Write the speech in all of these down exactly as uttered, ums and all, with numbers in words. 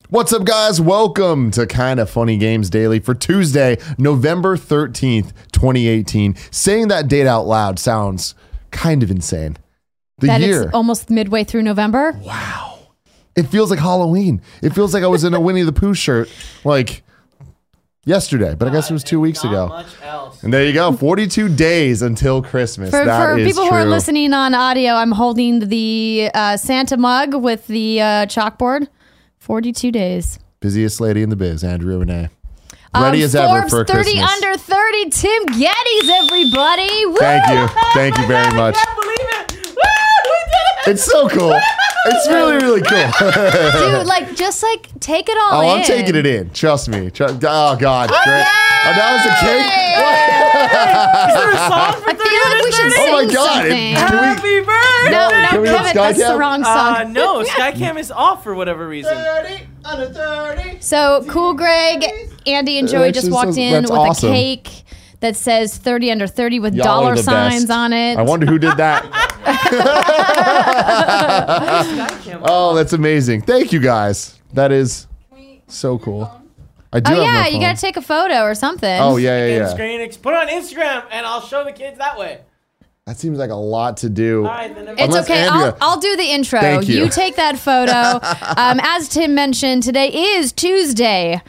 What's up, guys? Welcome to Kinda Funny Games Daily for Tuesday, November thirteenth, twenty eighteen. Saying that date out loud sounds kind of insane. The that year. It's almost midway through November. Wow. It feels like Halloween. It feels like I was in a Winnie the Pooh shirt like yesterday, but I guess it was two weeks ago. Much else. And there you go, forty-two days until Christmas. For, that for is people true. who are listening on audio, I'm holding the uh, Santa mug with the uh, chalkboard. forty-two days. Busiest lady in the biz, Andrea Renee. Ready um, as ever Forbes for thirty Christmas. under thirty, Tim Geddes, everybody. Woo! Thank you. Thank you very much. I can't believe it. Woo, we did it. It's so cool. It's really, really cool. Dude, like, just like take it all Oh, in. I'm taking it in. Trust me. Tr- oh, God. Great. Oh, that was a cake? Is there a song for I feel like we should sing Oh, my God. It- something. can we- Happy birthday. no, Can no, we Kevin, get that's Skycam? the wrong Uh, song. no, Skycam is off for whatever reason. thirty, under thirty. So, Cool Greg, Andy, and Joey That's just just walked so- in that's with awesome. a cake that says thirty under thirty with Y'all dollar are the signs best. on it. I wonder who did that. Skycam. Oh, that's amazing. Thank you, guys. That is so cool. I do Oh have yeah, my you phone. gotta take a photo or something. Oh, yeah, yeah, And yeah. screen ex- put it on Instagram, and I'll show the kids that way. That seems like a lot to do. All right, then never It's Unless okay. Andrea- I'll, I'll do the intro. Thank you. take that photo. um, as Tim mentioned, today is Tuesday,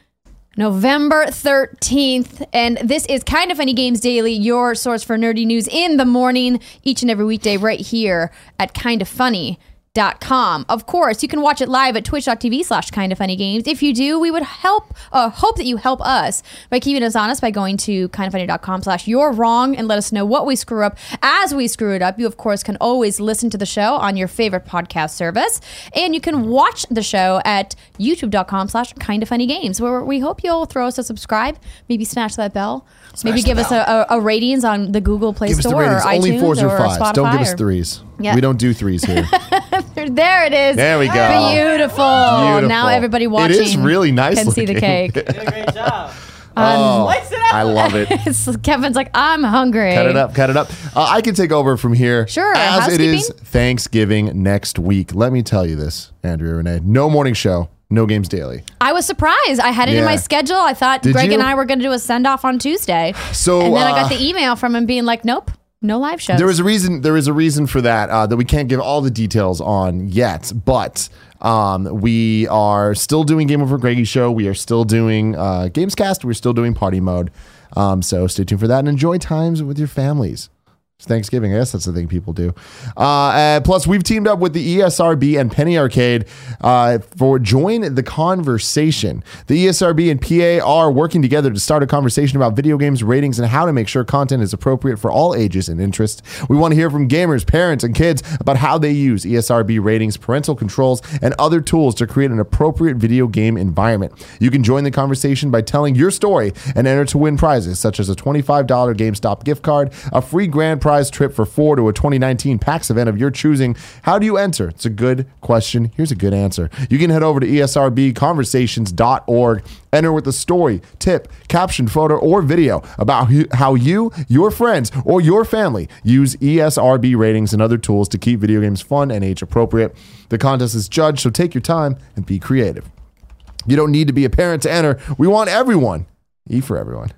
November thirteenth, and this is Kinda Funny Games Daily, your source for nerdy news in the morning, each and every weekday right here at kinda funny dot com. Of course, you can watch it live at twitch.tv slash kinda funny games. If you do, we would help uh, hope that you help us by keeping us honest by going to kinda funny dot com slash you're wrong and let us know what we screw up as we screw it up. You, of course, can always listen to the show on your favorite podcast service, and you can watch the show at youtube.com slash kinda funny games, where we hope you'll throw us a subscribe, maybe smash that bell, maybe the give us a, a, a ratings on the Google Play Give us the Store or ratings. Only iTunes fours or or fives. Spotify. Don't give us or- threes. Yeah. We don't do threes here. There it is. There we go. Beautiful. Beautiful. Now everybody watching It is really nice can see the looking. cake. You did a great job. Oh, Slice it up. I love it. It's- Kevin's like, I'm hungry. Cut it up, cut it up. Uh, I can take over from here. Sure, As it is housekeeping? Thanksgiving next week. Let me tell you this, Andrea Renee. No morning show, no games daily. I was surprised. I had it in Yeah. my schedule. I thought Did Greg you? and I were going to do a send off on Tuesday. So and then I uh, got the email from him being like, nope, no live shows. there is a reason. There is a reason for that uh, that we can't give all the details on yet, but. Um, we are still doing Game Over Greggy Show. We are still doing uh, Gamescast. We're still doing Party Mode. Um, so stay tuned for that and enjoy times with your families. It's Thanksgiving. I guess that's the thing people do. Uh, uh, plus, we've teamed up with the E S R B and Penny Arcade uh, for Join the Conversation. The E S R B and P A are working together to start a conversation about video games, ratings, and how to make sure content is appropriate for all ages and interests. We want to hear from gamers, parents, and kids about how they use E S R B ratings, parental controls, and other tools to create an appropriate video game environment. You can join the conversation by telling your story and enter to win prizes such as a twenty-five dollars GameStop gift card, a free grand prize trip for four to a twenty nineteen PAX event of your choosing. How do you enter? It's a good question. Here's a good answer. You can head over to E S R B conversations dot org, enter with a story, tip, caption, photo, or video about who- how you, your friends, or your family use E S R B ratings and other tools to keep video games fun and age appropriate. The contest is judged, so take your time and be creative. You don't need to be a parent to enter. We want everyone, E for everyone,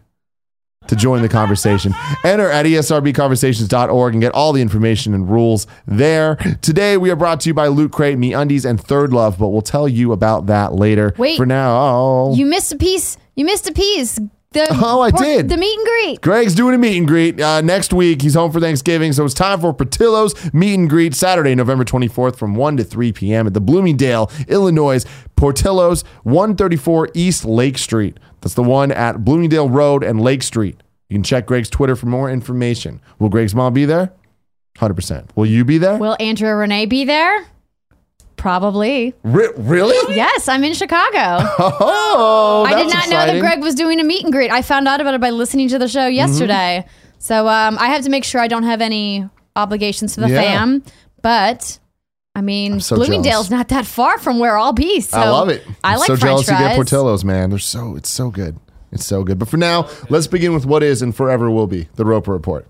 to join the conversation. Enter at E S R B conversations dot org and get all the information and rules there. Today, we are brought to you by Loot Crate, MeUndies, and Third Love, but we'll tell you about that later. Wait. For now, oh. You missed a piece. You missed a piece. The, Oh, I did. The meet and greet. Greg's doing a meet and greet uh, next week. He's home for Thanksgiving, so it's time for Portillo's meet and greet Saturday, November twenty-fourth from one to three p.m. at the Bloomingdale, Illinois Portillo's, one thirty-four East Lake Street. That's the one at Bloomingdale Road and Lake Street. You can check Greg's Twitter for more information. Will Greg's mom be there? one hundred percent. Will you be there? Will Andrea Renee be there? Probably. Re- really? Yes, I'm in Chicago. Oh, I did that's not know exciting. that Greg was doing a meet and greet. I found out about it by listening to the show yesterday. So um, I have to make sure I don't have any obligations to the Yeah. fam. But I mean, so Bloomingdale's jealous. not that far from where I'll be. So I love it. I I'm like so French jealous fries. you get Portillo's, man. They're so it's so good. It's so good. But for now, let's begin with what is and forever will be the Roper Report.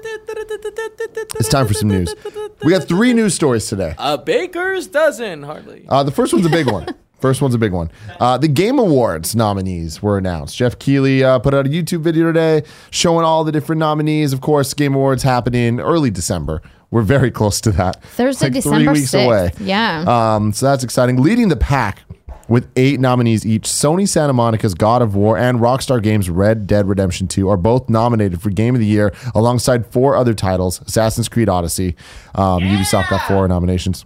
It's time for some news. We got three news stories today. A baker's dozen, hardly. Uh, the first one's a big one. First one's a big one. Uh, the Game Awards nominees were announced. Jeff Keighley uh, put out a YouTube video today showing all the different nominees. Of course, Game Awards happen in early December. We're very close to that. Thursday, Like December three weeks sixth. away. Yeah. Um, so that's exciting. Leading the pack with eight nominees each, Sony Santa Monica's God of War and Rockstar Games' Red Dead Redemption two are both nominated for Game of the Year alongside four other titles, Assassin's Creed Odyssey. Um, Ubisoft got four nominations.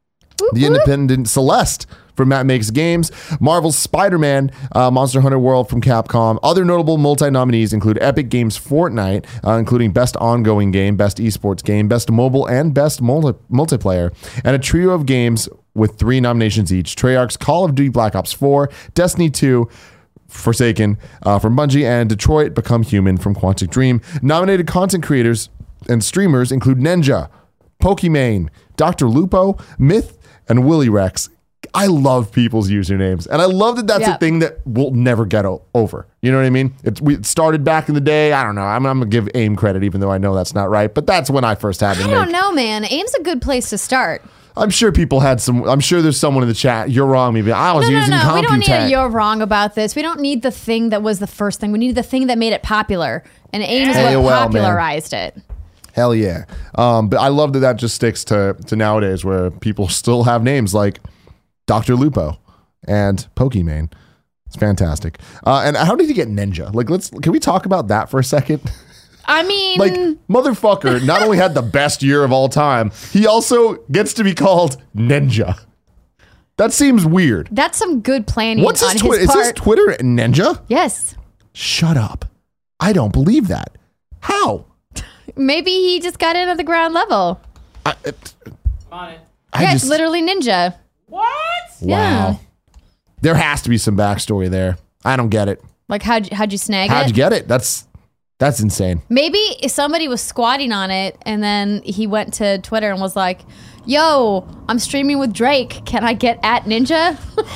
The Independent Celeste from Matt Makes Games, Marvel's Spider-Man, uh, Monster Hunter World from Capcom. Other notable multi-nominees include Epic Games' Fortnite, uh, including Best Ongoing Game, Best Esports Game, Best Mobile, and Best multi- Multiplayer, and a trio of games with three nominations each. Treyarch's Call of Duty Black Ops four, Destiny two, Forsaken uh, from Bungie, and Detroit Become Human from Quantic Dream. Nominated content creators and streamers include Ninja, Pokimane, Doctor Lupo, Myth, and Willy Rex. I love people's usernames, and I love that that's Yeah. a thing that we'll never get o- over. You know what I mean? It's, we it started back in the day. I don't know. I'm, I'm gonna give AIM credit, even though I know that's not right. But that's when I first had to I make. don't know, man. AIM's a good place to start. I'm sure people had some. I'm sure there's someone in the chat. You're wrong, maybe. I was No, no, using no. We don't need Computech. a you're wrong about this. We don't need the thing that was the first thing. We need the thing that made it popular. And AIM is A O L, what man. popularized it. Hell yeah. Um, but I love that that just sticks to to nowadays, where people still have names like Doctor Lupo and Pokimane. It's fantastic. Uh, and how did he get Ninja? Like, let's can we talk about that for a second? I mean, Like, motherfucker not only had the best year of all time, he also gets to be called Ninja. That seems weird. that's some good planning What's on his his Twitter? Is part. his Twitter Ninja? Yes. Shut up. I don't believe that. How? Maybe he just got in at the ground level. I, it, I'm on it. I yeah, just, it's literally ninja. What? wow. yeah. There has to be some backstory there. I don't get it. Like, how'd, you- how'd you snag How'd it? you get it? That's that's insane. Maybe if somebody was squatting on it and then he went to Twitter and was like, yo, I'm streaming with Drake. Can I get at Ninja?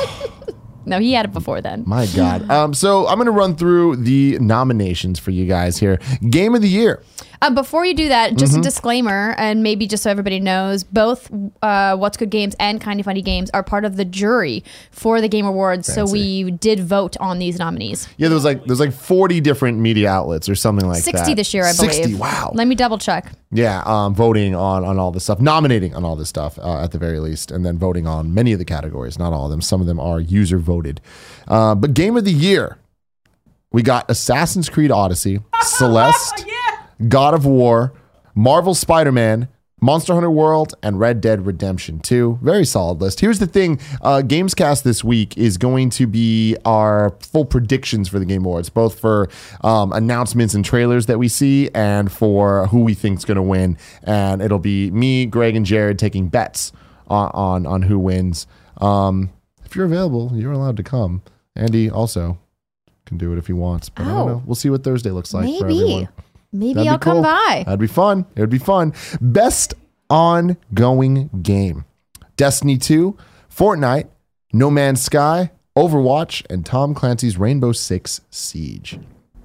No, he had it before then. My God. Um, so I'm going to run through the nominations for you guys here. Game of the Year. Uh, before you do that, just Mm-hmm. a disclaimer, and maybe just so everybody knows, both uh, What's Good Games and Kinda Funny Games are part of the jury for the Game Awards. So Fancy. we did vote on these nominees. Yeah, there was like there's like forty different media outlets or something like that. sixty this year, I believe. sixty, wow. Let me double check. Yeah, um, voting on on all this stuff, nominating on all this stuff uh, at the very least, and then voting on many of the categories. Not all of them. Some of them are user voted. Uh, but Game of the Year, we got Assassin's Creed Odyssey, Celeste, Yeah. God of War, Marvel Spider-Man, Monster Hunter World, and Red Dead Redemption two. Very solid list. Here's the thing. Uh, Gamescast this week is going to be our full predictions for the Game Awards, both for um, announcements and trailers that we see and for who we think is going to win. And it'll be me, Greg, and Jared taking bets on, on, on who wins. Um, if you're available, you're allowed to come. Andy also can do it if he wants. But I don't Oh. know. We'll see what Thursday looks like for Maybe. everyone. Maybe That'd be I'll come cool. by. That'd be fun. It would be fun. Best ongoing game: Destiny two, Fortnite, No Man's Sky, Overwatch, and Tom Clancy's Rainbow Six Siege.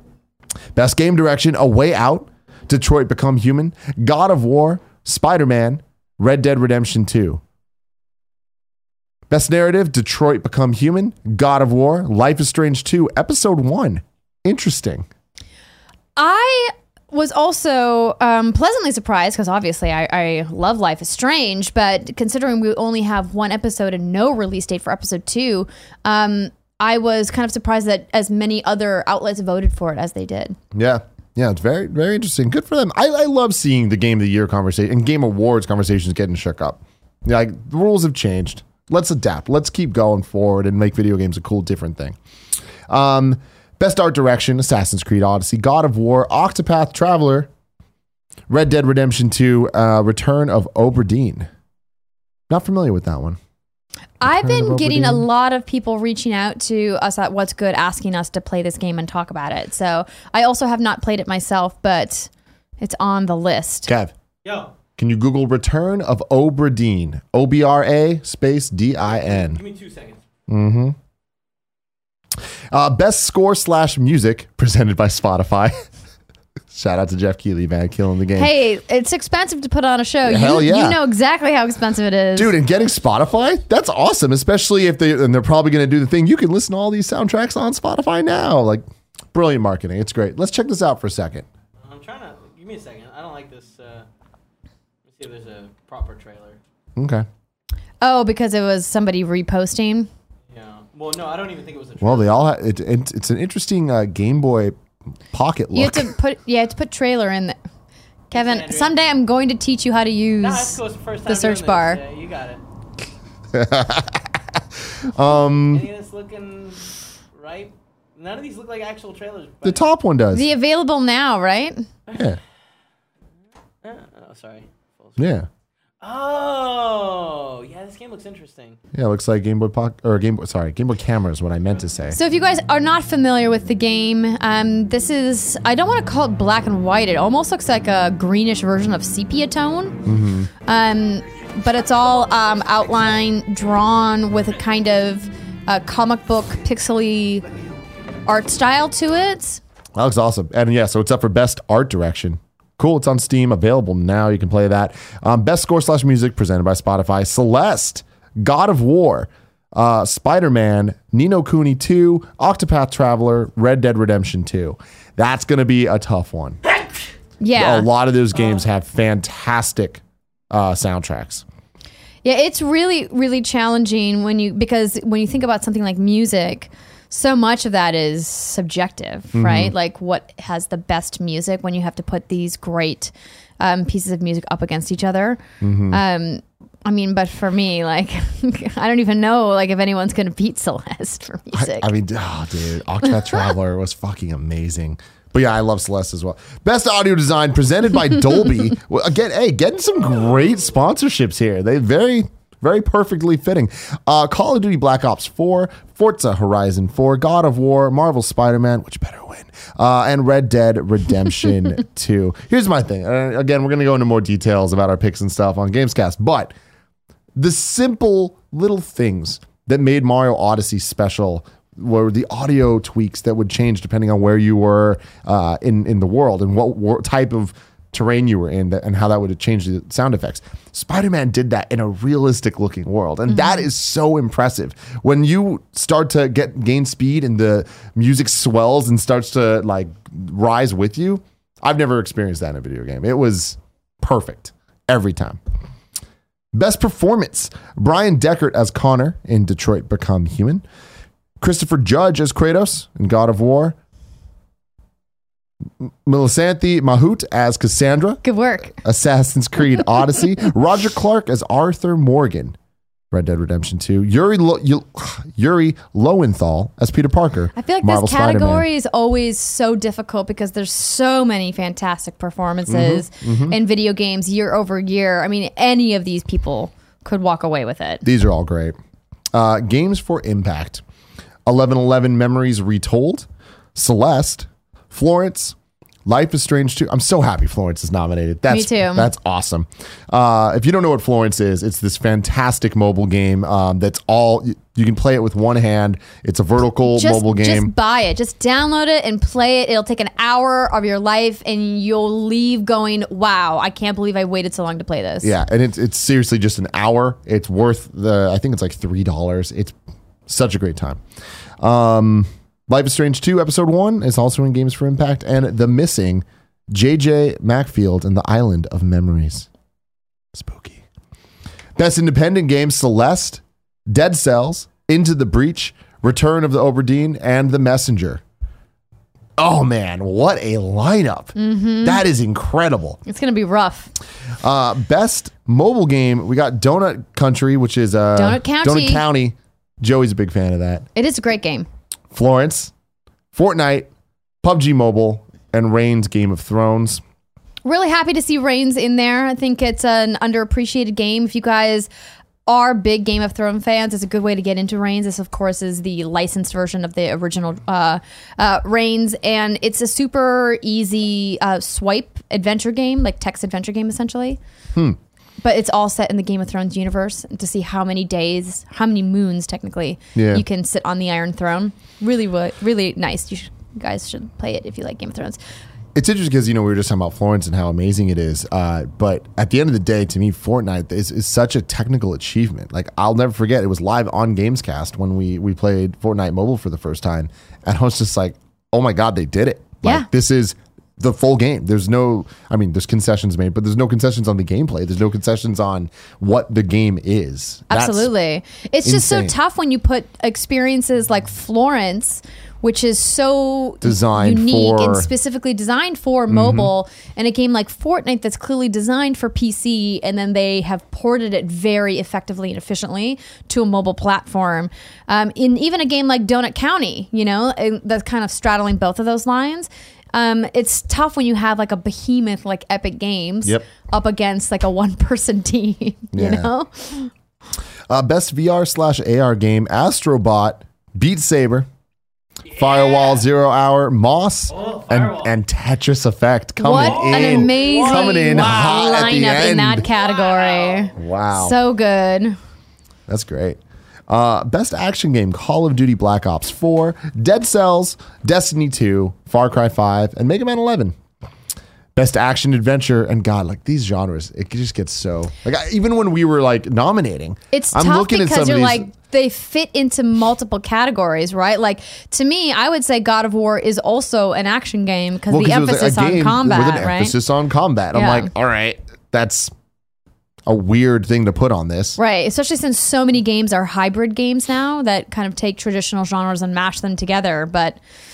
Best game direction: A Way Out, Detroit Become Human, God of War, Spider-Man, Red Dead Redemption two. Best narrative: Detroit Become Human, God of War, Life is Strange two, Episode one. Interesting. I was also um, pleasantly surprised because obviously I, I love Life is Strange, but considering we only have one episode and no release date for episode two, um, I was kind of surprised that as many other outlets voted for it as they did. Yeah. Yeah, it's very, very interesting. Good for them. I, I love seeing the Game of the Year conversation and Game Awards conversations getting shook up. Yeah, like, the rules have changed. Let's adapt. Let's keep going forward and make video games a cool, different thing. Um, best art direction: Assassin's Creed Odyssey, God of War, Octopath Traveler, Red Dead Redemption two, uh, Return of Obra Dinn. Not familiar with that one. I've Return been of getting a Obra Dinn. lot of people reaching out to us at What's Good, asking us to play this game and talk about it. So I also have not played it myself, but it's on the list. Kev, Yo, can you Google Return of Obra Dinn? O B R A space D I N. give me two seconds. Mm-hmm. Uh, best score slash music presented by Spotify. Shout out to Jeff Keighley, man, killing the game. Hey, it's expensive to put on a show. Hell you, yeah. you know exactly how expensive it is. Dude, and getting Spotify, that's awesome, especially if they, and they're probably going to do the thing. You can listen to all these soundtracks on Spotify now. Like, brilliant marketing. It's great. Let's check this out for a second. I'm trying to give me a second. I don't like this. Uh, let's see if there's a proper trailer. Okay. Oh, because it was somebody reposting. Yeah. Well, no, I don't even think it was a trailer. Well, they all have, it, it, it's an interesting uh, Game Boy Pocket You have look. to put yeah, you have to put trailer in there. Kevin, Andrew. someday I'm going to teach you how to use No, that's cool. It's the first time the search doing bar. This. Yeah, you got it. um. Any of this looking right? None of these look like actual trailers. The top one does. The available now, right? Yeah. Uh, oh, sorry. Full screen. Yeah. Oh, yeah. This game looks interesting. Yeah, it looks like Game Boy Pocket, or Game Boy, sorry, Game Boy Camera is what I meant to say. So if you guys are not familiar with the game, um, this is, I don't want to call it black and white. It almost looks like a greenish version of sepia tone. Mm-hmm. Um, but it's all um, outline drawn with a kind of uh, comic book pixely art style to it. That looks awesome. And yeah, so it's up for Best Art Direction. Cool, it's on Steam, available now. You can play that. Um, best score slash music presented by Spotify. Celeste, God of War, uh, Spider-Man, Ni no Kuni two, Octopath Traveler, Red Dead Redemption two. That's going to be a tough one. Yeah. A lot of those games have fantastic uh, soundtracks. Yeah, it's really, really challenging when you, because when you think about something like music, so much of that is subjective, Mm-hmm. right? Like what has the best music when you have to put these great um, pieces of music up against each other. Mm-hmm. Um, I mean, but for me, like, I don't even know like if anyone's going to beat Celeste for music. I, I mean, oh, dude, Octopath Traveler was fucking amazing. But yeah, I love Celeste as well. Best audio design presented by Dolby. Well, again, hey, getting some great sponsorships here. They very, very perfectly fitting. Uh, Call of Duty Black Ops four, Forza Horizon four, God of War, Marvel Spider-Man, which better win, uh, and Red Dead Redemption two. Here's my thing. Uh, again, we're going to go into more details about our picks and stuff on Gamescast, but the simple little things that made Mario Odyssey special were the audio tweaks that would change depending on where you were uh, in, in the world and what wor- type of terrain you were in, that, and how that would change the sound effects. Spider-Man did that in a realistic looking world, and mm-hmm. that is so impressive. When you start to get gain speed and the music swells and starts to like rise with you, I've never experienced that in a video game. It was perfect every time. Best performance: Brian Deckard as Connor in Detroit Become Human, Christopher Judge as Kratos in God of War, Melisanthe Mahout as Cassandra, Good work. Assassin's Creed Odyssey, Roger Clark as Arthur Morgan, Red Dead Redemption two, Yuri Lo- Yuri Lowenthal as Peter Parker. I feel like Marvel this category Spider-Man. is always so difficult because there's so many fantastic performances Mm-hmm, mm-hmm. in video games year over year. I mean, any of these people could walk away with it. These are all great. Uh, games for Impact: eleven eleven Memories Retold, Celeste, Florence, Life is Strange two. I'm so happy Florence is nominated. That's, Me too. That's awesome. Uh, if you don't know what Florence is, it's this fantastic mobile game um, that's all, you, you can play it with one hand. It's a vertical Just, mobile game. just buy it. Just download it and play it. It'll take an hour of your life and you'll leave going, wow, I can't believe I waited so long to play this. Yeah, and it's it's seriously just an hour. It's worth the, I think it's like three dollars. It's such a great time. Um, Life is Strange two, Episode one is also in Games for Impact, and The Missing, J J Macfield and the Island of Memories. Spooky. Best Independent Game: Celeste, Dead Cells, Into the Breach, Return of the Oberdeen, and The Messenger. Oh man, what a lineup. Mm-hmm. That is incredible. It's going to be rough. Uh, best mobile game, we got Donut Country, which is uh, Donut County. Donut County. Joey's a big fan of that. It is a great game. Florence, Fortnite, P U B G Mobile, and Reigns Game of Thrones. Really happy to see Reigns in there. I think it's an underappreciated game. If you guys are big Game of Thrones fans, it's a good way to get into Reigns. This, of course, is the licensed version of the original uh, uh, Reigns, and it's a super easy uh, swipe adventure game, like text adventure game, essentially. Hmm. But it's all set in the Game of Thrones universe to see how many days, how many moons, technically, Yeah. you can sit on the Iron Throne. Really, wo- really nice. You, should, you guys should play it if you like Game of Thrones. It's interesting because, you know, we were just talking about Florence and how amazing it is. Uh, but at the end of the day, to me, Fortnite is, is such a technical achievement. Like, I'll never forget, it was live on Gamescast when we, we played Fortnite Mobile for the first time. And I was just like, oh my God, they did it. Like, Yeah. this is the full game. There's no, I mean, there's concessions made, but there's no concessions on the gameplay. There's no concessions on what the game is. That's Absolutely. It's just so insane. tough when you put experiences like Florence, which is so Designed unique for- and specifically designed for mobile, and a game like Fortnite that's clearly designed for P C, and then they have ported it very effectively and efficiently to a mobile platform. Um, in even a game like Donut County, you know, and that's kind of straddling both of those lines. Um, it's tough when you have like a behemoth like Epic Games Yep. up against like a one person team, you Yeah. know? Uh, best V R slash A R game, Astrobot, Beat Saber, Firewall, Zero Hour, Moss, Oh, and, Firewall. and Tetris Effect coming What in. an amazing coming in hot at the lineup in end. that category. Wow. So good. That's great. Uh, best action game, Call of Duty Black Ops four, Dead Cells, Destiny two, Far Cry five, and Mega Man eleven. Best action adventure, and God, like these genres, it just gets so like I, even when we were like nominating, It's I'm tough looking at because some you're of these, like, they fit into multiple categories, right? Like, to me, I would say God of War is also an action game because well, the 'cause it was emphasis a on game combat, with an right? emphasis on combat. I'm Yeah. like, all right, that's a weird thing to put on this. Right, especially since so many games are hybrid games now that kind of take traditional genres and mash them together. But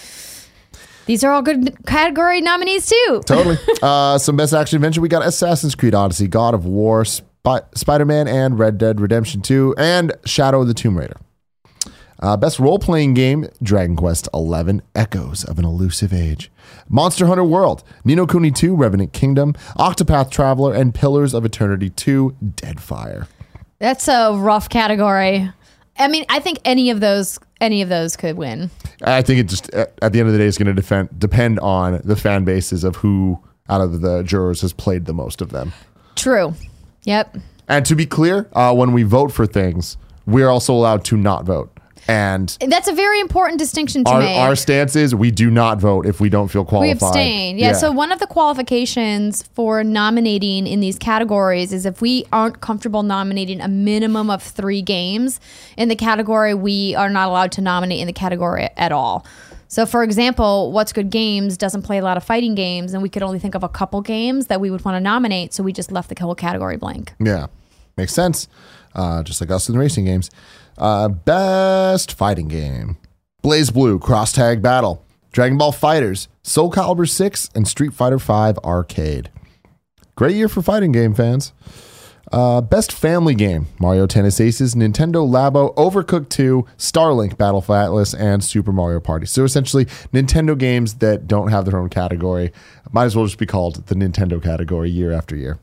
these are all good category nominees too. Totally. Uh, some best action adventure. We got Assassin's Creed Odyssey, God of War, Spy- Spider-Man, and Red Dead Redemption two, and Shadow of the Tomb Raider. Uh, best role-playing game, Dragon Quest eleven, Echoes of an Elusive Age. Monster Hunter World, Ni no Kuni two, Revenant Kingdom, Octopath Traveler, and Pillars of Eternity two, Deadfire. That's a rough category. I mean, I think any of those any of those could win. I think it just, at at the end of the day, is going to defend, depend on the fan bases of who out of the jurors has played the most of them. True. Yep. And to be clear, uh, when we vote for things, we're also allowed to not vote. And That's a very important distinction to our, make. our stance is we do not vote if we don't feel We qualified. abstain. Yeah, So one of the qualifications for nominating in these categories is if we aren't comfortable nominating a minimum of three games in the category, we are not allowed to nominate in the category at all. So, for example, What's Good Games doesn't play a lot of fighting games, and we could only think of a couple games that we would want to nominate. So we just left the whole category blank. Yeah, makes sense. Uh, just like us in the racing games. Uh, best fighting game: Blaze Blue, Cross Tag Battle, Dragon Ball Fighters, Soul Calibur six, and Street Fighter five Arcade. Great year for fighting game fans. Uh, best family game: Mario Tennis Aces, Nintendo Labo, Overcooked two, Starlink Battle for Atlas, and Super Mario Party. So essentially, Nintendo games that don't have their own category might as well just be called the Nintendo category year after year.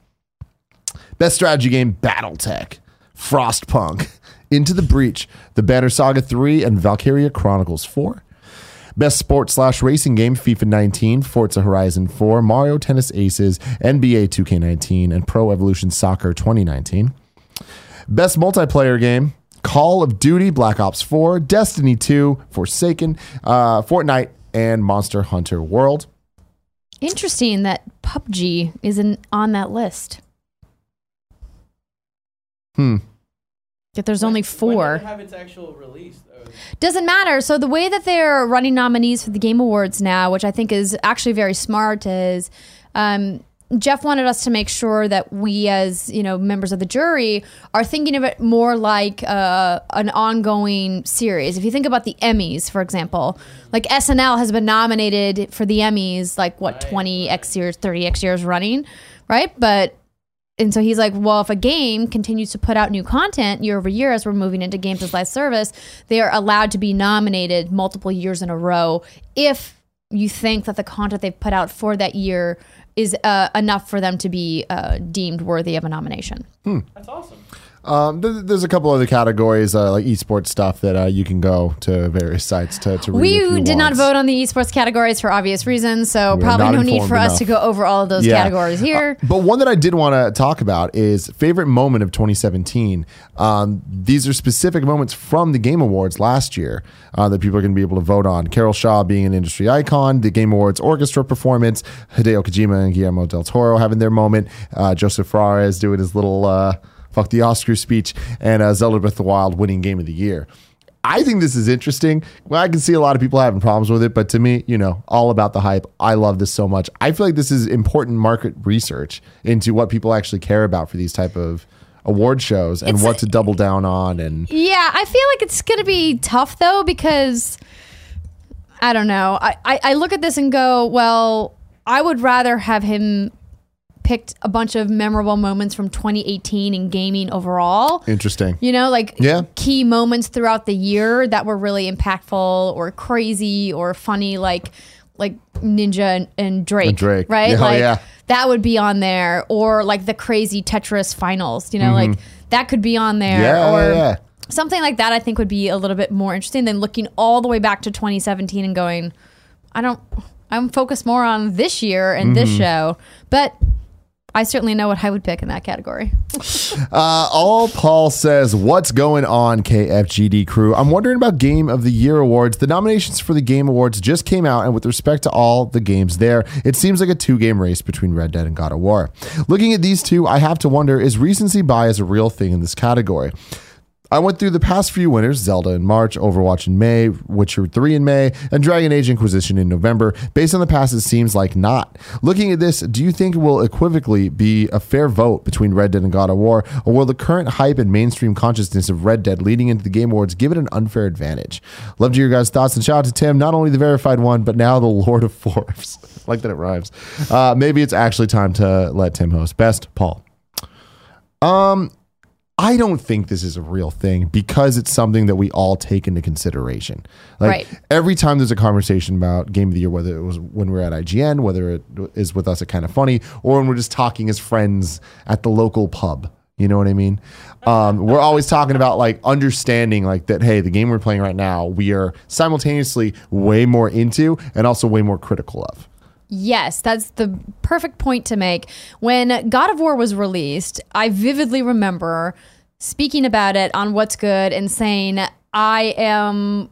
Best strategy game: BattleTech, Frostpunk, Into the Breach, The Banner Saga three, and Valkyria Chronicles four. Best sports slash racing game: FIFA nineteen, Forza Horizon four, Mario Tennis Aces, N B A two K nineteen, and Pro Evolution Soccer twenty nineteen. Best multiplayer game: Call of Duty Black Ops four, Destiny two, Forsaken, uh, Fortnite, and Monster Hunter World. Interesting that P U B G isn't on that list. Hmm. That there's only When four. did it have its actual release, though? Doesn't matter. So the way that they're running nominees for the Game Awards now, which I think is actually very smart, is um, Jeff wanted us to make sure that we, as you know, members of the jury, are thinking of it more like uh, an ongoing series. If you think about the Emmys, for example, like S N L has been nominated for the Emmys, like what twenty x years, thirty x years running, right? But And so he's like, well, if a game continues to put out new content year over year as we're moving into games as live service, they are allowed to be nominated multiple years in a row if you think that the content they've put out for that year is uh, enough for them to be uh, deemed worthy of a nomination. That's awesome. Um, th- there's a couple other categories uh, like esports stuff that uh, you can go to various sites to, to read. We if you did not want. vote on the esports categories for obvious reasons, so We're probably not no need informed for us enough. to go over all of those Yeah. categories here. Uh, but one that I did want to talk about is favorite moment of twenty seventeen. Um, these are specific moments from the Game Awards last year uh, that people are going to be able to vote on. Carol Shaw being an industry icon, the Game Awards orchestra performance, Hideo Kojima and Guillermo del Toro having their moment, uh, Joseph Fares doing his little uh, fuck the Oscar speech, and uh, Zelda Breath of the Wild winning Game of the Year. I think this is interesting. Well, I can see a lot of people having problems with it, but to me, you know, all about the hype. I love this so much. I feel like this is important market research into what people actually care about for these type of award shows and It's what a- to double down on. And Yeah, I feel like it's going to be tough, though, because I don't know. I, I, I look at this and go, well, I would rather have him picked a bunch of memorable moments from twenty eighteen in gaming overall. interesting. You know, like Yeah. key moments throughout the year that were really impactful or crazy or funny, like like Ninja and, and Drake, And Drake. right? Yeah, oh, like yeah. that would be on there, or like the crazy Tetris finals. You know, like that could be on there, Mm-hmm. Yeah, or yeah, yeah. something like that. I think would be a little bit more interesting than looking all the way back to twenty seventeen and going, I don't. I'm focused more on this year and this Mm-hmm. show, but I certainly know what I would pick in that category. Uh, all Paul says, what's going on, K F G D crew? I'm wondering about Game of the Year awards. The nominations for the Game Awards just came out, and with respect to all the games there, it seems like a two-game race between Red Dead and God of War. Looking at these two, I have to wonder, is recency bias a real thing in this category? I went through the past few winners, Zelda in March, Overwatch in May, Witcher three in May, and Dragon Age Inquisition in November. Based on the past, it seems like not. Looking at this, do you think it will equivocally be a fair vote between Red Dead and God of War, or will the current hype and mainstream consciousness of Red Dead leading into the Game Awards give it an unfair advantage? Love to hear your guys' thoughts, and shout out to Tim, not only the verified one, but now the Lord of Forbes. I like that it rhymes. Uh, maybe it's actually time to let Tim host. Best, Paul. Um... I don't think this is a real thing because it's something that we all take into consideration. Like Right. every time there's a conversation about Game of the Year, whether it was when we're at I G N, whether it is with us at Kind of Funny, or when we're just talking as friends at the local pub. You know what I mean? Um, we're always talking about like understanding like that, hey, the game we're playing right now, we are simultaneously way more into and also way more critical of. Yes, that's the perfect point to make. When God of War was released, I vividly remember speaking about it on What's Good and saying, I am,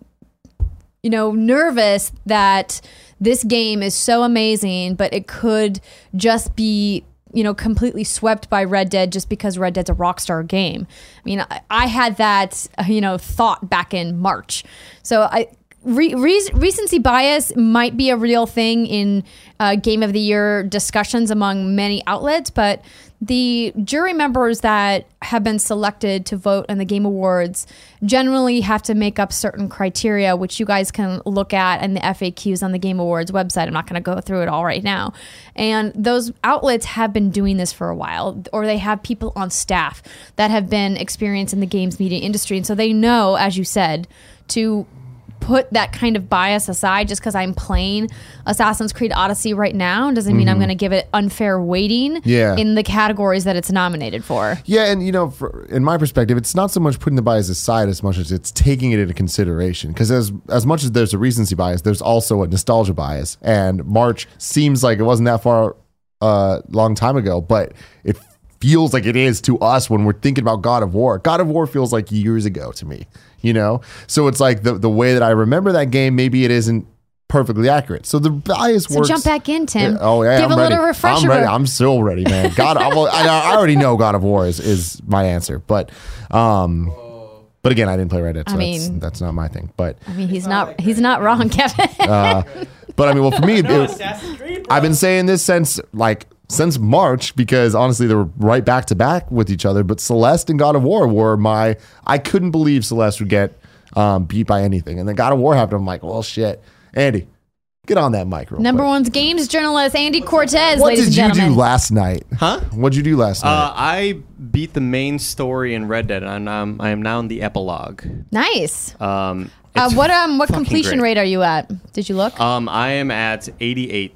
you know, nervous that this game is so amazing, but it could just be, you know, completely swept by Red Dead just because Red Dead's a Rockstar game. I mean, I, I had that, you know, thought back in March. So I... Re- re- recency bias might be a real thing in uh, Game of the Year discussions among many outlets, but the jury members that have been selected to vote in the Game Awards generally have to make up certain criteria, which you guys can look at in the F A Qs on the Game Awards website. I'm not going to go through it all right now. And those outlets have been doing this for a while, or they have people on staff that have been experienced in the games media industry. And so they know, as you said, to put that kind of bias aside. Just because I'm playing Assassin's Creed Odyssey right now doesn't mean I'm going to give it unfair weighting Yeah. in the categories that it's nominated for. Yeah, and you know, for, in my perspective, it's not so much putting the bias aside as much as it's taking it into consideration. Because as as much as there's a recency bias, there's also a nostalgia bias. And March seems like it wasn't that far uh, long time ago, but it feels like it is to us when we're thinking about God of War. God of War feels like years ago to me, you know? So it's like the, the way that I remember that game, maybe it isn't perfectly accurate. So the bias So works. jump back in, Tim. Yeah, oh yeah, Give I'm a ready. little refresher. I'm ready. I'm still ready, man. God, I, well, I, I already know God of War is, is my answer, but um, but again, I didn't play Red Dead, so I that's, mean- that's not my thing. But I mean, he's not not that he's great. not wrong, Kevin. uh, but I mean, well, for me, No, it- Assassin's Creed, bro. I've been saying this since like since March because honestly they were right back to back with each other. But Celeste and God of War were my. I couldn't believe Celeste would get um, beat by anything, and then God of War happened. I'm like, well, shit, Andy, get on that mic real Number quick. one's games journalist Andy Cortez, What ladies did and you gentlemen. do last night? Huh? What'd you do last Uh, night? I beat the main story in Red Dead, and I'm, I am now in the epilogue. Nice. Um, Uh, it's what um what fucking completion great. rate are you at? Did you look? Um, I am at eighty-eight.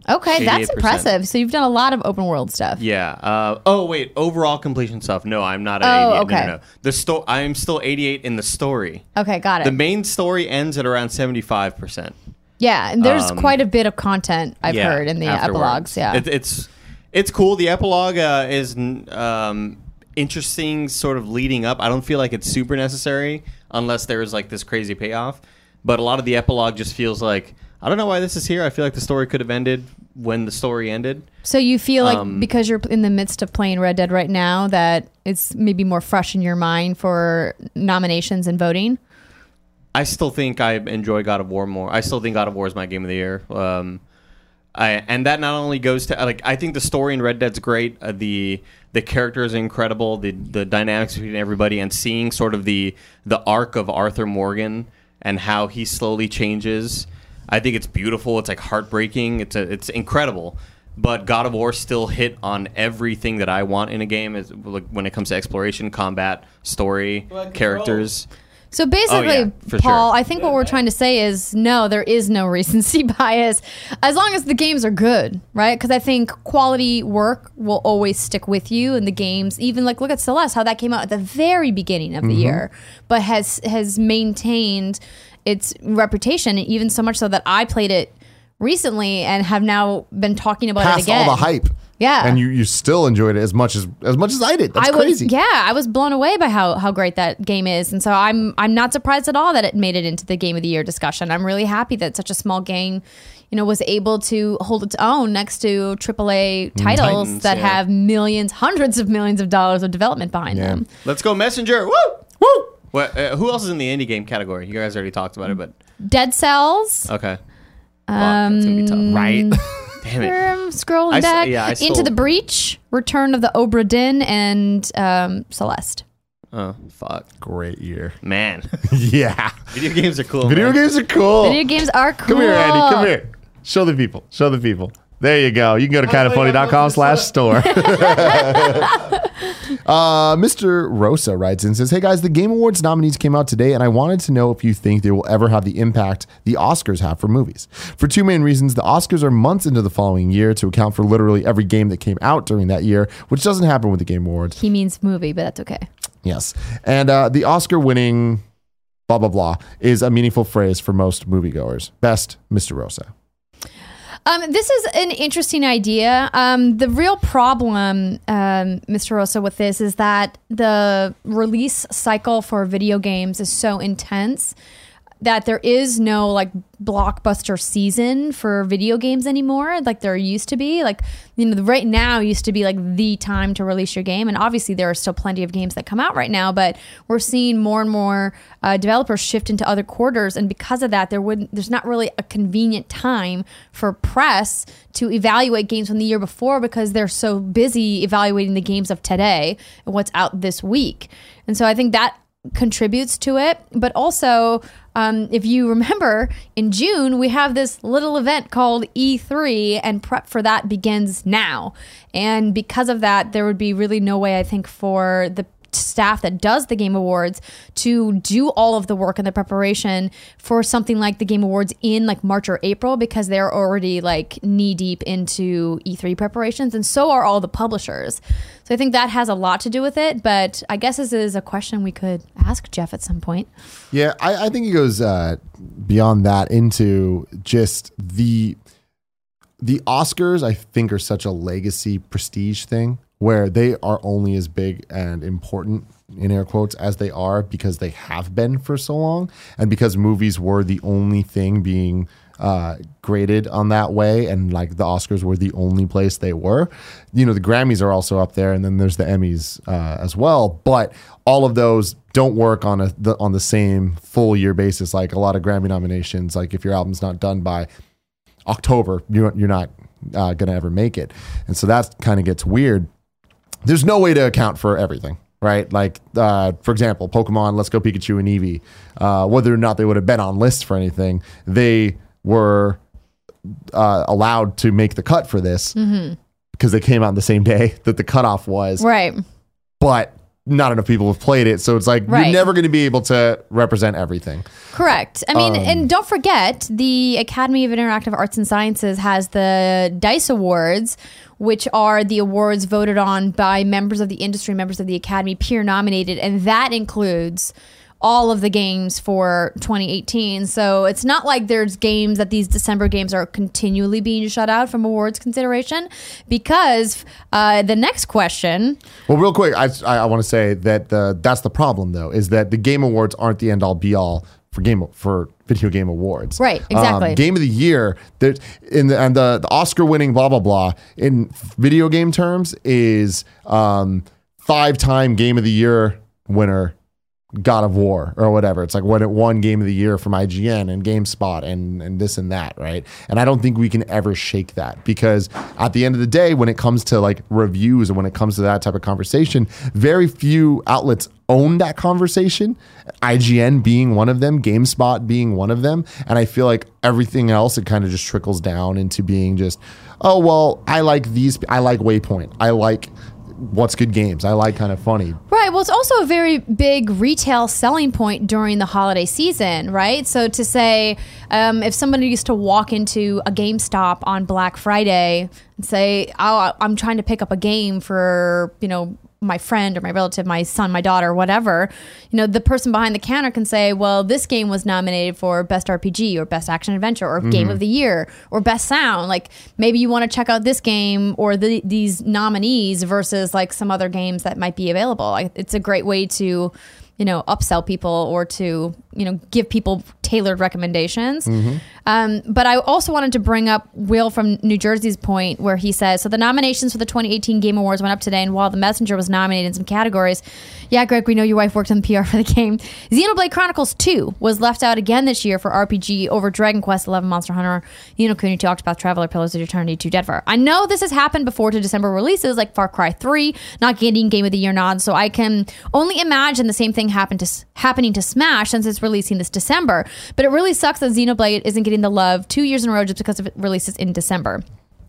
Okay, that's eighty-eight percent. impressive. So you've done a lot of open world stuff. Yeah. Uh, oh wait, overall completion stuff. No, I'm not at Oh, eighty-eight. okay. No, no, no. The sto- I am still eighty-eight in the story. Okay, got it. The main story ends at around seventy-five percent. yeah, and there's um, quite a bit of content I've Yeah, heard in the afterwards. epilogues. Yeah. It, it's it's cool. The epilogue uh, is um, interesting, sort of leading up. I don't feel like it's super necessary unless there is like this crazy payoff. But a lot of the epilogue just feels like, I don't know why this is here. I feel like the story could have ended when the story ended. So you feel like Um, because you're in the midst of playing Red Dead right now that it's maybe more fresh in your mind for nominations and voting? I still think I enjoy God of War more. I still think God of War is my game of the year. Um, I, and that not only goes to like I think the story in Red Dead's great. Uh, the the characters are incredible. The the dynamics between everybody and seeing sort of the the arc of Arthur Morgan and how he slowly changes. I think it's beautiful. It's like heartbreaking. It's a, it's incredible. But God of War still hit on everything that I want in a game. Is like when it comes to exploration, combat, story, Well, characters. So basically, Oh, yeah, for Paul, sure. I think what we're trying to say is no, there is no recency bias as long as the games are good, right? Because I think quality work will always stick with you in the games. Even like look at Celeste, how that came out at the very beginning of the year, but has has maintained its reputation, even so much so that I played it recently and have now been talking about it Past again. all the hype. Yeah. And you, you still enjoyed it as much as as much as I did. That's I crazy. was, yeah, I was blown away by how, how great that game is, and so I'm I'm not surprised at all that it made it into the Game of the Year discussion. I'm really happy that such a small game, you know, was able to hold its own next to triple A titles Titans, that yeah. have millions, hundreds of millions of dollars of development behind Yeah. them. Let's go Messenger. Woo! Woo! What, uh, who else is in the indie game category? You guys already talked about it, but Dead Cells. okay. Fuck, that's gonna be tough. Right. Damn it. Um, scrolling I s- back yeah, I into still- the Breach, Return of the Obra Dinn, and um, Celeste. Oh, fuck. Great year. Man. Yeah. Video games are cool. Video man. games are cool. Video games are cool. Come here, Andy. Come here. Show the people. Show the people. There you go. You can go to kind of funny dot com slash store. uh, Mister Rosa writes in and says, hey guys, the Game Awards nominees came out today and I wanted to know if you think they will ever have the impact the Oscars have for movies. For two main reasons, the Oscars are months into the following year to account for literally every game that came out during that year, which doesn't happen with the Game Awards. He means movie, but that's okay. Yes. And uh, the Oscar winning blah, blah, blah is a meaningful phrase for most moviegoers. Best, Mister Rosa. Um, this is an interesting idea. Um, the real problem, um, Mister Rosa, with this is that the release cycle for video games is so intense that there is no like blockbuster season for video games anymore like there used to be. Like, you know, right now used to be like the time to release your game, and obviously there are still plenty of games that come out right now, but we're seeing more and more uh, developers shift into other quarters, and because of that there would there's not really a convenient time for press to evaluate games from the year before because they're so busy evaluating the games of today and what's out this week. And so I think that contributes to it, but also um, if you remember in June we have this little event called E three, and prep for that begins now, and because of that there would be really no way I think for the staff that does the Game Awards to do all of the work and the preparation for something like the Game Awards in like March or April, because they're already like knee deep into E three preparations, and so are all the publishers. So I think that has a lot to do with it, but I guess this is a question we could ask Jeff at some point. Yeah, I, I think it goes uh, beyond that into just the the Oscars. I think are such a legacy prestige thing where they are only as big and important in air quotes as they are because they have been for so long, and because movies were the only thing being uh, graded on that way, and like the Oscars were the only place they were. You know, the Grammys are also up there, and then there's the Emmys uh, as well. But all of those don't work on a the, on the same full year basis. Like a lot of Grammy nominations, like if your album's not done by October, you're you're not uh, gonna ever make it, and so that kind of gets weird. There's no way to account for everything, right? Like, uh, for example, Pokemon, Let's Go Pikachu and Eevee, uh, whether or not they would have been on lists for anything, they were uh, allowed to make the cut for this because they came out the same day that the cutoff was. Right. But not enough people have played it. So it's like Right. you're never going to be able to represent everything. Correct. I mean, Um, and don't forget, the Academy of Interactive Arts and Sciences has the DICE Awards, which are the awards voted on by members of the industry, members of the Academy, peer nominated, and that includes all of the games for twenty eighteen. So it's not like there's games that these December games are continually being shut out from awards consideration, because uh, the next question... Well, real quick, I, I, I want to say that the, that's the problem, though, is that the Game Awards aren't the end all be all for game for video game awards. Right, exactly. Um, game of the year, there's in the and the, the Oscar winning blah blah blah in video game terms is um, five time Game of the Year winner God of War or whatever. It's like when it won Game of the Year from I G N and GameSpot and and this and that, right? And I don't think we can ever shake that, because at the end of the day, when it comes to like reviews and when it comes to that type of conversation, very few outlets own that conversation. I G N being one of them, GameSpot being one of them, and I feel like everything else, it kind of just trickles down into being just, oh well, I like these, I like Waypoint, I like What's Good Games, I like Kind of Funny. Right. Well, it's also a very big retail selling point during the holiday season, right? So to say, um, if somebody used to walk into a GameStop on Black Friday and say, oh, I'm trying to pick up a game for, you know, my friend or my relative, my son, my daughter, whatever, you know, the person behind the counter can say, well, this game was nominated for Best R P G or Best Action Adventure or mm-hmm. Game of the Year or Best Sound. Like, maybe you want to check out this game or the, these nominees versus like some other games that might be available. Like, it's a great way to, you know, upsell people or to, you know, give people tailored recommendations. Mm-hmm. Um, but I also wanted to bring up Will from New Jersey's point where he says, so the nominations for the twenty eighteen Game Awards went up today, and while The Messenger was nominated in some categories, yeah, Greg, we know your wife worked on the P R for the game. Xenoblade Chronicles two was left out again this year for R P G over Dragon Quest eleven, Monster Hunter, Ni no Kuni two, Octopath Traveler, Pillars of Eternity two, Deadfire. I know this has happened before to December releases like Far Cry three, not getting Game of the Year nod, so I can only imagine the same thing happened to, happening to Smash since it's releasing this December. But it really sucks that Xenoblade isn't getting the love two years in a row just because it releases in December.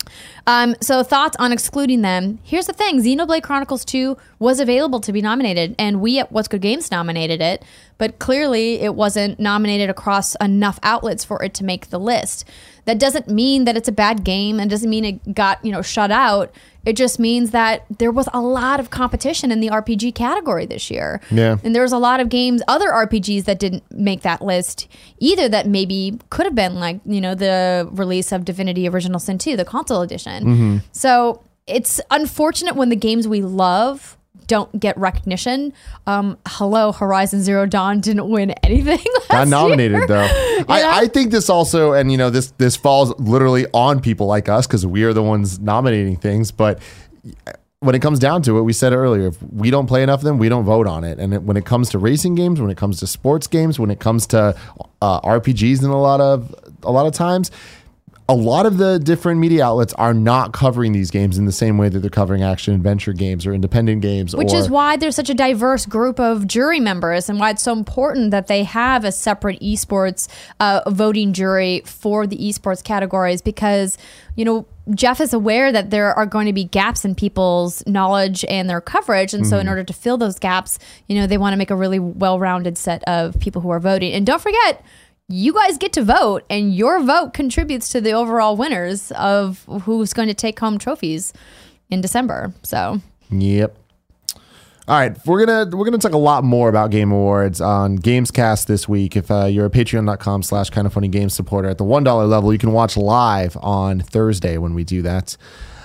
Um, so thoughts on excluding them. Here's the thing. Xenoblade Chronicles two was available to be nominated, and we at What's Good Games nominated it, but clearly it wasn't nominated across enough outlets for it to make the list. That doesn't mean that it's a bad game, and doesn't mean it got, you know, shut out. It just means that there was a lot of competition in the R P G category this year. Yeah. And there was a lot of games, other R P Gs that didn't make that list either, that maybe could have been, like, you know, the release of Divinity Original Sin two, the console edition. Mm-hmm. So it's unfortunate when the games we love don't get recognition. Um, hello, Horizon Zero Dawn didn't win anything last Got nominated year. though. I, I think this also, and you know, this this falls literally on people like us because we are the ones nominating things. But when it comes down to it, we said it earlier, if we don't play enough of them, we don't vote on it. And it, when it comes to racing games, when it comes to sports games, when it comes to uh, R P Gs, in a lot of a lot of times, a lot of the different media outlets are not covering these games in the same way that they're covering action adventure games or independent games. Which or, is why there's such a diverse group of jury members, and why it's so important that they have a separate esports uh, voting jury for the esports categories, because, you know, Jeff is aware that there are going to be gaps in people's knowledge and their coverage. And so in order to fill those gaps, you know, they want to make a really well-rounded set of people who are voting. And don't forget, you guys get to vote, and your vote contributes to the overall winners of who's going to take home trophies in December. So, yep. All right, we're gonna we're gonna talk a lot more about Game Awards on Gamescast this week. If uh, you're a patreon.com slash kind of funny games supporter at the one dollar level, you can watch live on Thursday when we do that.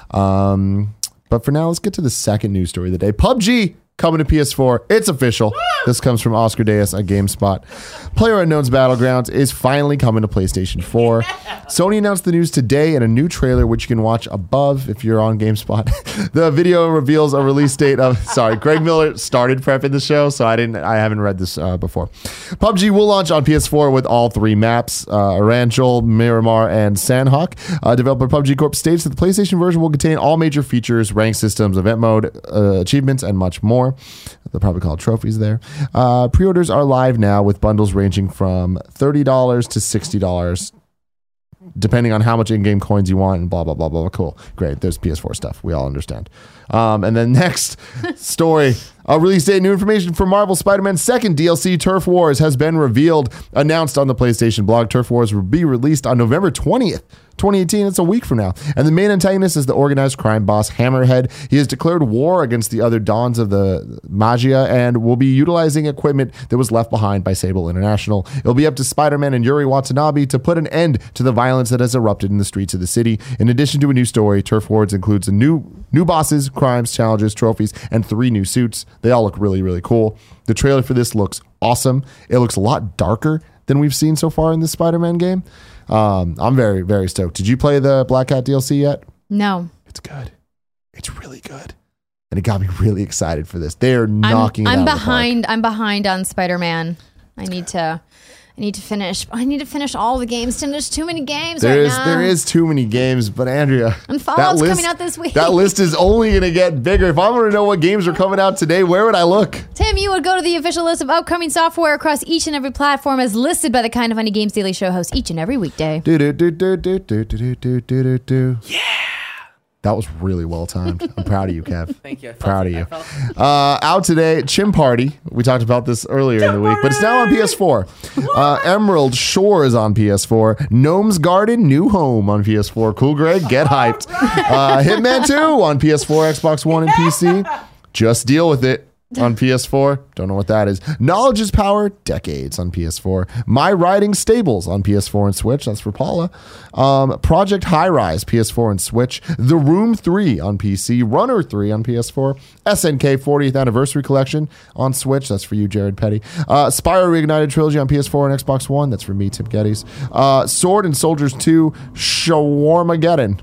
Um, but for now, let's get to the second news story of the day. P U B G coming to P S four. It's official. This comes from Oscar Deus at GameSpot. PlayerUnknown's Battlegrounds is finally coming to PlayStation four. Sony announced the news today in a new trailer, which you can watch above if you're on GameSpot. The video reveals a release date of... Sorry, Greg Miller started prepping the show, so I didn't. I haven't read this uh, before. P U B G will launch on P S four with all three maps, uh, Aranchel, Miramar, and Sandhawk. Uh, developer P U B G Corp states that the PlayStation version will contain all major features, rank systems, event mode, uh, achievements, and much more. They'll probably call it trophies there. Uh, pre-orders are live now with bundles ranging from thirty dollars to sixty dollars, depending on how much in-game coins you want, and blah, blah, blah, blah. Cool. Great. There's P S four stuff. We all understand. Um, and then next story, Uh, release date new information for Marvel Spider-Man's second D L C, Turf Wars, has been revealed. Announced on the PlayStation blog, Turf Wars will be released on November twentieth. twenty eighteen, it's a week from now. And the main antagonist is the organized crime boss Hammerhead. He has declared war against the other dons of the Magia and will be utilizing equipment that was left behind by Sable International. It'll be up to Spider-Man and Yuri Watanabe to put an end to the violence that has erupted in the streets of the city. In addition to a new story, Turf Wars includes a new new bosses, crimes, challenges, trophies, and three new suits. They all look really, really cool. The trailer for this looks awesome. It looks a lot darker than we've seen so far in this Spider-Man game. Um, I'm very, very stoked. Did you play the Black Cat D L C yet? No. It's good. It's really good. And it got me really excited for this. They're knocking I'm, it I'm out behind. of the park. I'm behind on Spider-Man. I need to. I need to finish. I need to finish all the games. Tim, there's too many games There right is now. there is too many games, but Andrea, And that Fallout's list- coming out this week. That list is only going to get bigger. If I want to know what games are coming out today, where would I look? Tim, you would go to the official list of upcoming software across each and every platform as listed by the Kind of Funny Games Daily Show host each and every weekday. Do do do do do do do do do do do. Yeah. That was really well timed. I'm proud of you, Kev. Thank you. I felt Proud it. of you. I felt it. Uh, out today, Chim Party. We talked about this earlier in the week, but it's now on P S four. Uh, Emerald Shore is on P S four. Gnome's Garden, New Home on P S four. Cool Greg, get hyped. Uh, Hitman two on P S four, Xbox One, and P C. Just Deal With It on P S four. Don't know what that is. Knowledge is Power, Decades on P S four. My Riding Stables on P S four and Switch. That's for Paula. Um, Project High Rise, P S four and Switch. The Room three on P C. Runner three on P S four. S N K fortieth Anniversary Collection on Switch. That's for you, Jared Petty. Uh, Spyro Reignited Trilogy on P S four and Xbox One. That's for me, Tim Geddes. Uh, Sword and Soldiers two, Shawarmageddon.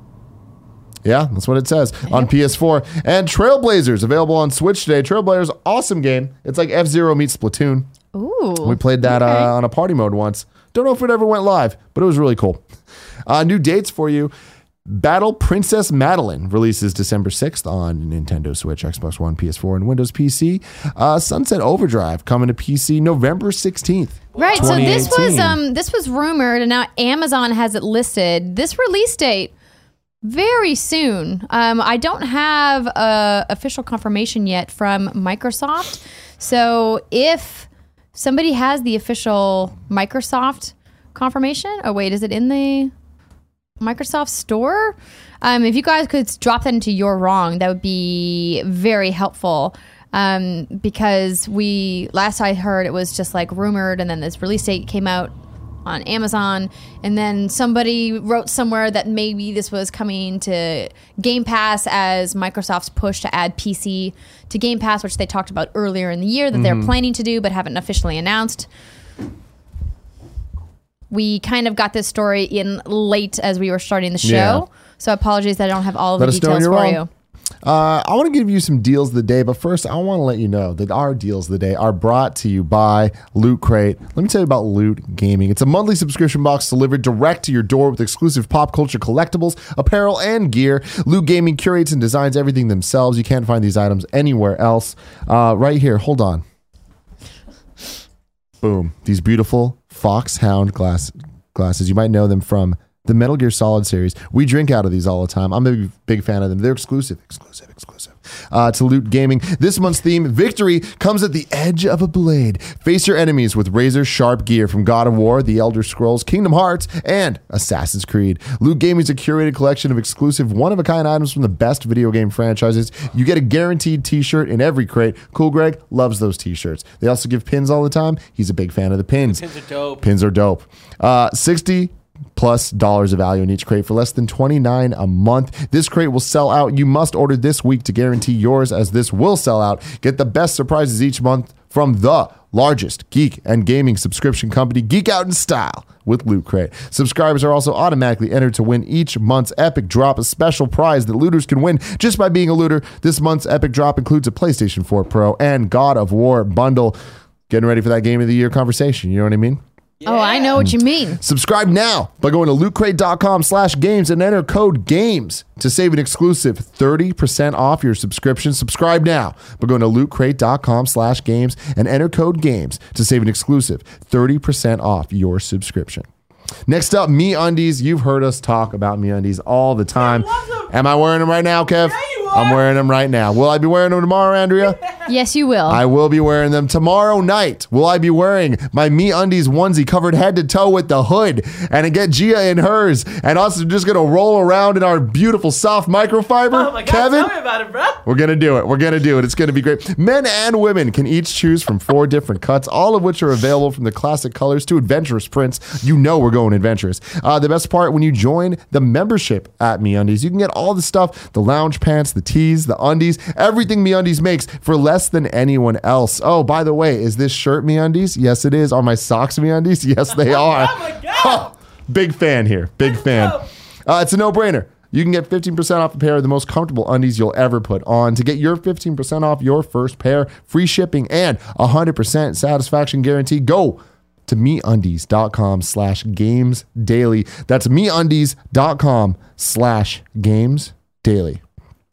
Yeah, that's what it says on P S four. And Trailblazers, available on Switch today. Trailblazers, awesome game. It's like F-Zero meets Splatoon. Ooh. We played that okay. uh, on a party mode once. Don't know if it ever went live, but it was really cool. Uh, new dates for you. Battle Princess Madeline releases December sixth on Nintendo Switch, Xbox One, P S four, and Windows P C. Uh, Sunset Overdrive coming to P C November sixteenth. Right, so this was twenty eighteen. um this was rumored, and now Amazon has it listed. This release date very soon. Um, I don't have a official confirmation yet from Microsoft. So if somebody has the official Microsoft confirmation, oh wait, is it in the Microsoft store? Um, if you guys could drop that into You're Wrong, that would be very helpful. Um, because we last I heard it was just like rumored, and then this release date came out on Amazon, and then somebody wrote somewhere that maybe this was coming to Game Pass as Microsoft's push to add P C to Game Pass, which they talked about earlier in the year that Mm-hmm. they're planning to do but haven't officially announced. We kind of got this story in late as we were starting the show, Yeah. so apologies that I don't have all of Let the us know when details you're for wrong. you. Uh, I want to give you some deals of the day, but first I want to let you know that our deals of the day are brought to you by Loot Crate. Let me tell you about Loot Gaming. It's a monthly subscription box delivered direct to your door with exclusive pop culture collectibles, apparel, and gear. Loot Gaming curates and designs everything themselves. You can't find these items anywhere else. Uh, right here, hold on. Boom. These beautiful Foxhound glass glasses. You might know them from the Metal Gear Solid series. We drink out of these all the time. I'm a big fan of them. They're exclusive, exclusive, exclusive. Uh, to Loot Gaming. This month's theme, Victory, comes at the edge of a blade. Face your enemies with razor sharp gear from God of War, The Elder Scrolls, Kingdom Hearts, and Assassin's Creed. Loot Gaming is a curated collection of exclusive one-of-a-kind items from the best video game franchises. You get a guaranteed t-shirt in every crate. Cool Greg loves those t-shirts. They also give pins all the time. He's a big fan of the pins. Pins are dope. Pins are dope. Uh, sixty plus dollars of value in each crate for less than twenty-nine dollars a month. This crate will sell out. You must order this week to guarantee yours, as this will sell out. Get the best surprises each month from the largest geek and gaming subscription company, Geek Out in Style, with Loot Crate. Subscribers are also automatically entered to win each month's Epic Drop, a special prize that looters can win just by being a looter. This month's Epic Drop includes a PlayStation four Pro and God of War bundle. Getting ready for that Game of the Year conversation. You know what I mean? Oh, I know what you mean. Subscribe now by going to lootcrate.com slash games and enter code GAMES to save an exclusive thirty percent off your subscription. Subscribe now by going to lootcrate.com slash games and enter code GAMES to save an exclusive thirty percent off your subscription. Next up, MeUndies. You've heard us talk about MeUndies all the time. I love them. Am I wearing them right now, Kev? Yeah, you I'm wearing them right now. Will I be wearing them tomorrow, Andrea? Yes, you will. I will be wearing them tomorrow night. Will I be wearing my MeUndies onesie covered head to toe with the hood and I get Gia in hers and us are just going to roll around in our beautiful soft microfiber? Oh my God, Kevin? tell me about it, bro. We're going to do it. We're going to do it. It's going to be great. Men and women can each choose from four different cuts, all of which are available from the classic colors to adventurous prints. You know we're going adventurous. Uh, the best part, when you join the membership at MeUndies, you can get all the stuff, the lounge pants, the tees, the undies, everything MeUndies makes for less than anyone else. Oh, by the way, is this shirt MeUndies? Yes, it is. Are my socks MeUndies? Yes, they are. Oh my God. Oh, big fan here. Big fan. Uh, it's a no-brainer. You can get fifteen percent off a pair of the most comfortable undies you'll ever put on. To get your fifteen percent off your first pair, free shipping, and one hundred percent satisfaction guarantee, go to MeUndies.com slash games daily. That's MeUndies.com slash games daily.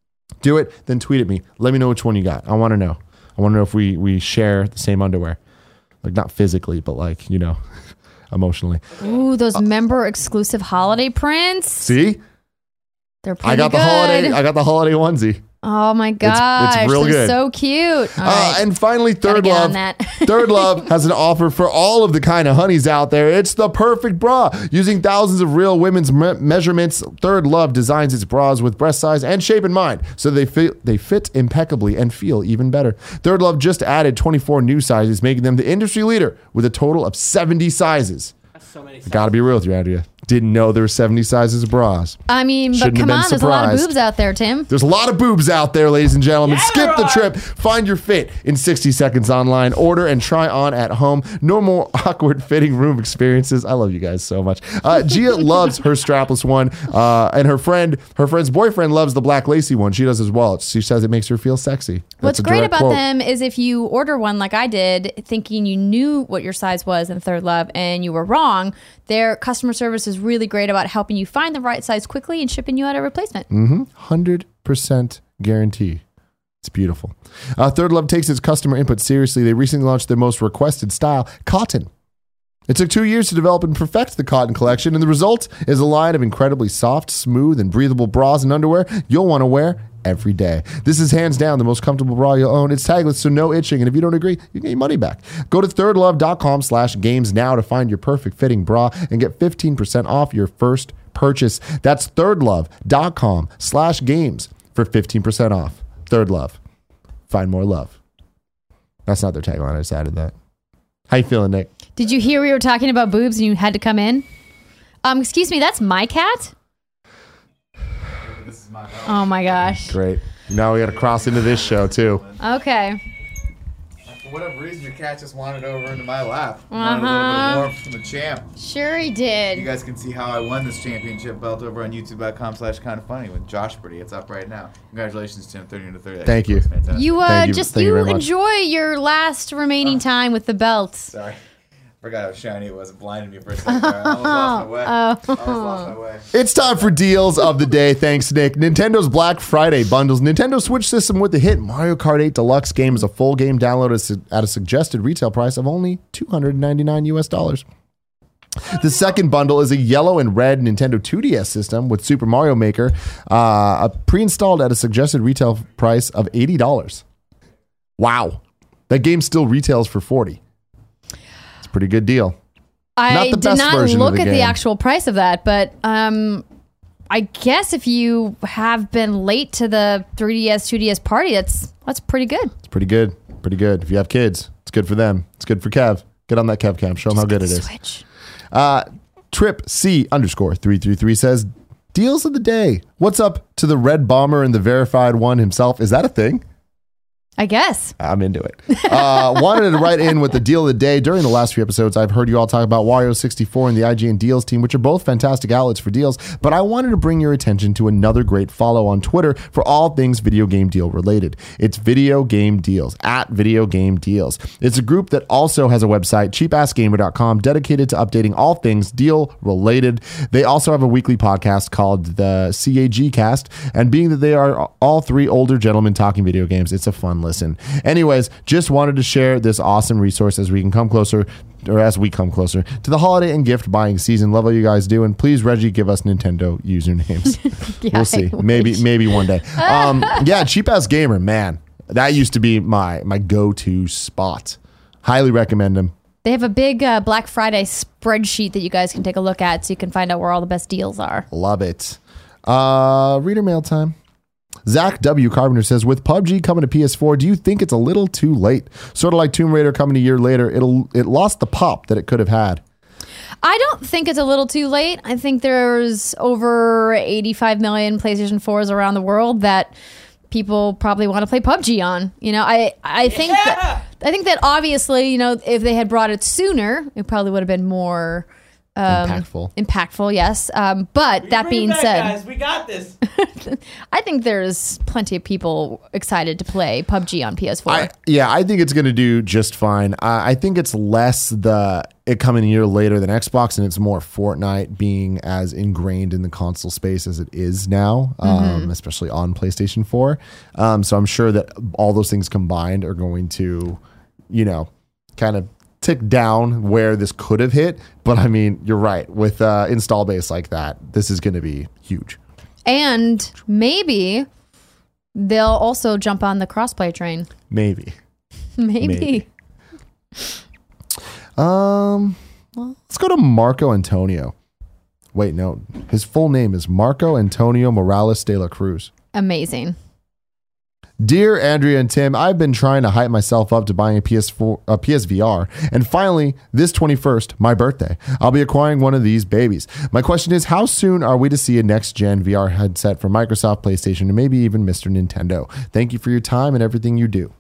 Do it, then tweet at me. Let me know which one you got. I want to know. I want to know if we we share the same underwear. Like, not physically, but like, you know, emotionally. Ooh, those member exclusive holiday prints. See? They're pretty I got good. the holiday I got the holiday onesie. Oh my gosh, real they're good. so cute. All Uh, right. and finally, Third get Love. on that. Third Love has an offer for all of the kind of honeys out there. It's the perfect bra. Using thousands of real women's me- measurements, Third Love designs its bras with breast size and shape in mind, so they fit, they fit impeccably and feel even better. Third Love just added twenty-four new sizes, making them the industry leader with a total of seventy sizes. That's so many. I gotta be real with you, Andrea. Didn't know there were seventy sizes of bras. I mean, but Shouldn't have come been on, there's a lot of surprised. boobs out there, Tim. There's a lot of boobs out there, ladies and gentlemen. Yeah, Skip the there trip. Find your fit in sixty seconds online. Order and try on at home. No more awkward fitting room experiences. I love you guys so much. Uh, Gia loves her strapless one, uh, and her friend, her friend's boyfriend loves the black lacy one. She does as well. She says it makes her feel sexy. That's What's a great direct about quote. them is if you order one like I did, thinking you knew what your size was in Third Love and you were wrong, their customer service is really great about helping you find the right size quickly and shipping you out a replacement. one hundred percent guarantee. It's beautiful. Uh, Third Love takes its customer input seriously. They recently launched their most requested style, cotton. It took two years to develop and perfect the cotton collection, and the result is a line of incredibly soft, smooth, and breathable bras and underwear you'll want to wear every day. This is hands down the most comfortable bra you'll own. It's tagless, so no itching, and if you don't agree, you get your money back. Go to thirdlove.com slash games now to find your perfect fitting bra and get fifteen percent off your first purchase. That's thirdlove.com slash games for fifteen percent off. Third Love. Find more love. That's not their tagline. I just added that. How you feeling, Nick? Did you hear we were talking about boobs and you had to come in? Um, excuse me, that's my cat? This is my house. Oh my gosh. Great. Now we got to cross into this show, too. Okay. For whatever reason, your cat just wandered over into my lap. Uh-huh. Wanted a little bit of warmth from the champ. Sure he You did. guys can see how I won this championship belt over on youtube.com slash kind of funny with Josh Pretty. It's up right now. Congratulations, Tim. thirty to thirty. Thank you. Fantastic. You uh Thank you. just Thank you you, very much. enjoy your last remaining time with the belt. Sorry. Forgot how shiny it was. It blinded me for a second. there. I almost lost my way. I almost lost my way. It's time for deals of the day. Thanks, Nick. Nintendo's Black Friday bundles. Nintendo Switch system with the hit Mario Kart eight Deluxe game is a full game download at a su- at a suggested retail price of only two hundred ninety-nine U S dollars. The second bundle is a yellow and red Nintendo two D S system with Super Mario Maker, uh, pre-installed at a suggested retail price of eighty dollars. Wow. That game still retails for forty dollars. It's a pretty good deal. I Not the did best not version of look the at the game. actual price of that, but um, I guess if you have been late to the three D S, two D S party, that's that's pretty good. It's pretty good. Pretty good. If you have kids, it's good for them. It's good for Kev. Get on that Kev cam. Show them how good it is. Switch. Uh, Trip C underscore three three three says, deals of the day. What's up to the red bomber and the verified one himself? Is that a thing? I guess. I'm into it. Uh, wanted to write in with the deal of the day. During the last few episodes, I've heard you all talk about Wario sixty-four and the I G N Deals team, which are both fantastic outlets for deals, but I wanted to bring your attention to another great follow on Twitter for all things video game deal related. It's Video Game Deals, at Video Game Deals. It's a group that also has a website, cheap ass gamer dot com, dedicated to updating all things deal related. They also have a weekly podcast called the C A G Cast, and being that they are all three older gentlemen talking video games, it's a fun listen. listen. Anyways, just wanted to share this awesome resource as we can come closer, or as we come closer to the holiday and gift buying season. Love what you guys do, and please, Reggie, give us Nintendo usernames. Yeah, we'll see. I Maybe, wish. maybe one day. Um, yeah, Cheap Ass Gamer, man, that used to be my my go to spot. Highly recommend him. They have a big uh, Black Friday spreadsheet that you guys can take a look at so you can find out where all the best deals are. Love it. Uh, reader mail time. Zach W. Carpenter says, with P U B G coming to P S four, do you think it's a little too late? Sort of like Tomb Raider coming a year later, it'll it lost the pop that it could have had. I don't think it's a little too late. I think there's over eighty-five million PlayStation fours around the world that people probably want to play P U B G on. You know, I I think Yeah! that I think that obviously, you know, if they had brought it sooner, it probably would have been more um, Impactful. Impactful, yes. Um, but that Bring it being back, said, guys, we got this. I think there's plenty of people excited to play P U B G on P S four. I, yeah, I think it's going to do just fine. I, I think it's less the it coming a year later than Xbox, and it's more Fortnite being as ingrained in the console space as it is now, um, especially on PlayStation four. Um, so I'm sure that all those things combined are going to, you know, kind of tick down where this could have hit. But I mean, you're right. With uh, install base like that, this is going to be huge. And maybe they'll also jump on the crossplay train. Maybe. Maybe. Maybe. Um, well, let's go to Marco Antonio. Wait, no. His full name is Marco Antonio Morales de la Cruz. Amazing. Dear Andrea and Tim, I've been trying to hype myself up to buying a P S four, a P S V R, and finally, this twenty-first, my birthday, I'll be acquiring one of these babies. My question is, how soon are we to see a next-gen V R headset from Microsoft, PlayStation, and maybe even Mister Nintendo? Thank you for your time and everything you do.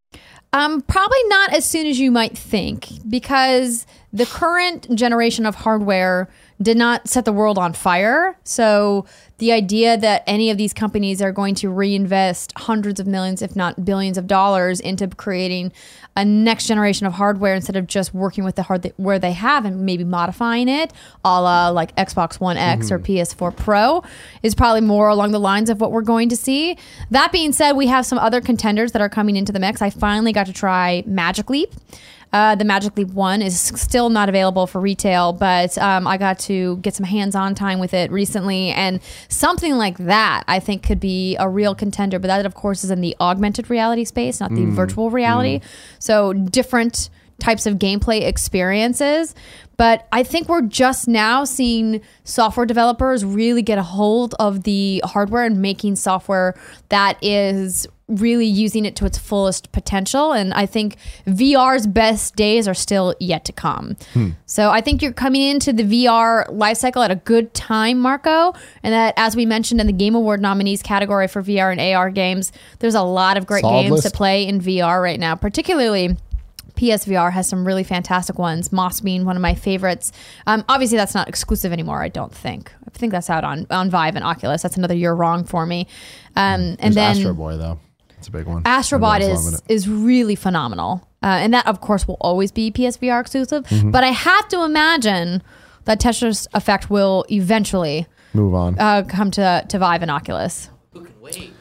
Um, probably not as soon as you might think, because the current generation of hardware did not set the world on fire. So the idea that any of these companies are going to reinvest hundreds of millions, if not billions of dollars into creating a next generation of hardware instead of just working with the hardware they have and maybe modifying it, a la like Xbox One X mm-hmm. or P S four Pro, is probably more along the lines of what we're going to see. That being said, we have some other contenders that are coming into the mix. I finally got to try Magic Leap. Uh, the Magic Leap one is still not available for retail, but um, I got to get some hands-on time with it recently, and something like that I think could be a real contender. But that, of course, is in the augmented reality space, not the mm. virtual reality. Mm. So different types of gameplay experiences. But I think we're just now seeing software developers really get a hold of the hardware and making software that is really using it to its fullest potential. And I think V R's best days are still yet to come. Hmm. So I think you're coming into the V R lifecycle at a good time, Marco. And that, as we mentioned in the Game Award nominees category for V R and A R games, there's a lot of great Solid games list. to play in V R right now, particularly P S V R has some really fantastic ones. Moss being one of my favorites. Um, obviously, that's not exclusive anymore. I don't think. I think that's out on on Vive and Oculus. That's another year wrong for me. Um, and There's then Astro Boy though. It's a big one. Astrobot Everyone's is loving it. is really phenomenal, uh, and that of course will always be P S V R exclusive. Mm-hmm. But I have to imagine that Tetris Effect will eventually Move on. uh, come to to Vive and Oculus. Who can wait?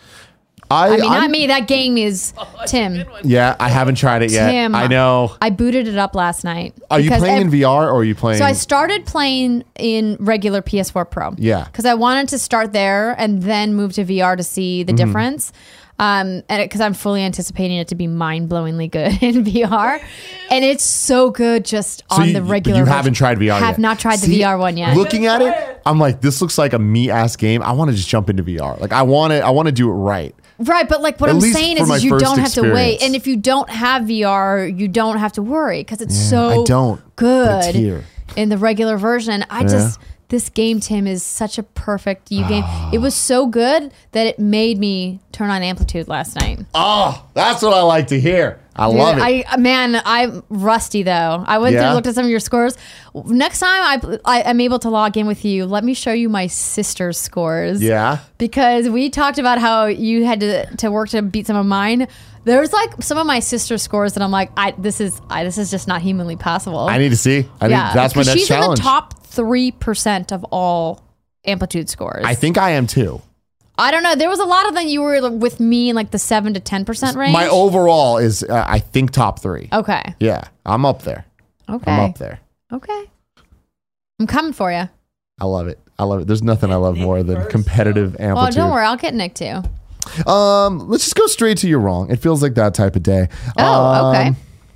I, I mean, I'm- not me. That game is Tim. Yeah, I haven't tried it yet. Tim. I know. I booted it up last night. Are you because playing ev- in V R or are you playing? So I started playing in regular P S four Pro. Yeah. Because I wanted to start there and then move to V R to see the Mm-hmm. difference. Um, and because I'm fully anticipating it to be mind-blowingly good in V R, and it's so good just So on you- the but regular. you version. haven't tried V R Have yet. not tried the See, V R one yet. Looking at it, I'm like, this looks like a me ass game. I want to just jump into V R. Like I want to. I want to do it right. Right, but like what At I'm least saying for is, my is you first don't have to wait, experience. and if you don't have V R, you don't have to worry because it's Yeah, so I don't, but good it's here. in the regular version. I Yeah. just this game, Tim, is such a perfect U game. It was so good that it made me turn on Amplitude last night. Oh, that's what I like to hear. I love it. I man, I'm rusty though. I went through Yeah? and looked at some of your scores. Next time I, I am able to log in with you, let me show you my sister's scores. yeah. Because we talked about how you had to, to work to beat some of mine. There's like some of my sister's scores that I'm like, I this is I, this is just not humanly possible. I need to see. I need, that's my 'cause next she's challenge. in the top three percent of all Amplitude scores. I think I am too. I don't know. There was a lot of them you were with me in like the seven to ten percent range. My overall is, uh, I think, top three. Okay. Yeah, I'm up there. Okay. I'm up there. Okay. I'm coming for you. I love it. I love it. There's nothing I love Nick more than first, competitive Well, amplitude. don't worry. I'll get Nick too. Um, let's just go straight to you're wrong. It feels like that type of day. Oh, okay.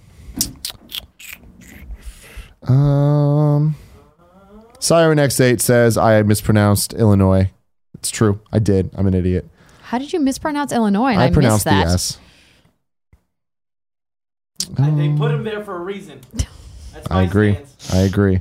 Um, um Siren X eight says I mispronounced Illinois. It's true. I did. I'm an idiot. How did you mispronounce Illinois? And I, I pronounced missed the that. S. I- they put him there for a reason. That's my I agree. stance. I agree.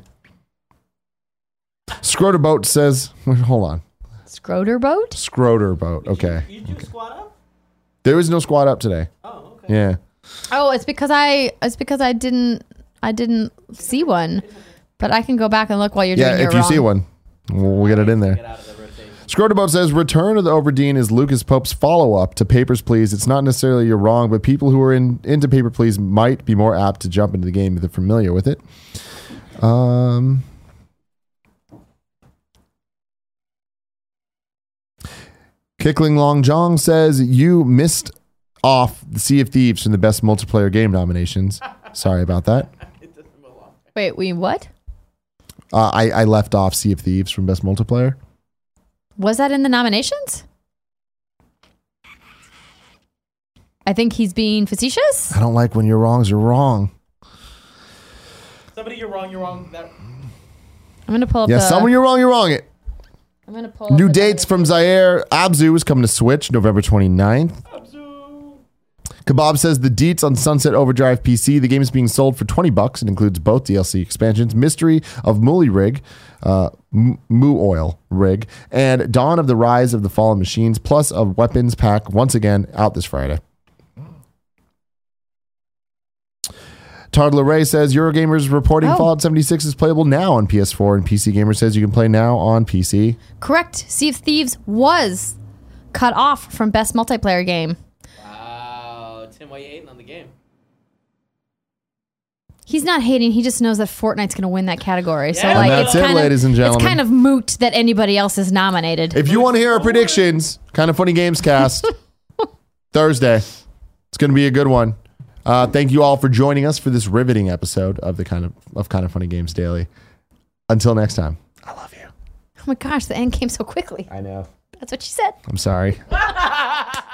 Scroter Boat says, wait, hold on. Scroter boat? Scroter Boat. Did Okay. You, you do squat up? There was no squad up today. Oh, okay. Yeah. Oh, it's because I it's because I didn't I didn't see one. But I can go back and look while you're Yeah, doing your if you wrong. see one, we'll, we'll get it in Get there. out of the rotation. Scroterboat says, Return of the Overdeen is Lucas Pope's follow-up to Papers, Please. It's not necessarily you're wrong, but people who are in, into Paper, Please might be more apt to jump into the game if they're familiar with it. Um, Kickling Long Jong says, you missed off the Sea of Thieves from the best multiplayer game nominations. Sorry about that. It doesn't belong. Wait, we what? Uh, I, I left off Sea of Thieves from best multiplayer. Was that in the nominations? I think he's being facetious. I don't like when you're wrongs are wrong. Somebody, you're wrong. You're wrong. That I'm gonna pull up Yeah, the someone you're wrong, you're wrong it. I'm gonna pull up New the dates from Zaire. Abzu is coming to Switch November twenty-ninth. Kebab says the deets on Sunset Overdrive P C. The game is being sold for twenty bucks and includes both D L C expansions, Mystery of Mooly Rig, uh, M- Moo Oil Rig, and Dawn of the Rise of the Fallen Machines, plus a weapons pack once again out this Friday. Toddler Ray says Eurogamer is reporting Oh. Fallout seventy-six is playable now on P S four, and P C Gamer says you can play now on P C. Correct. Sea of Thieves was cut off from best multiplayer game. wow, Tim, why you hating on the game? He's not hating. He just knows that Fortnite's going to win that category. So Yeah. like, And that's it's it, kind ladies of, and gentlemen. It's kind of moot that anybody else is nominated. If you want to hear our predictions, Kind of Funny Games Cast, Thursday. It's going to be a good one. Uh, thank you all for joining us for this riveting episode of the kind of of Kind of Funny Games Daily. Until next time, I love you. Oh my gosh, the end came so quickly. I know. That's what she said. I'm sorry.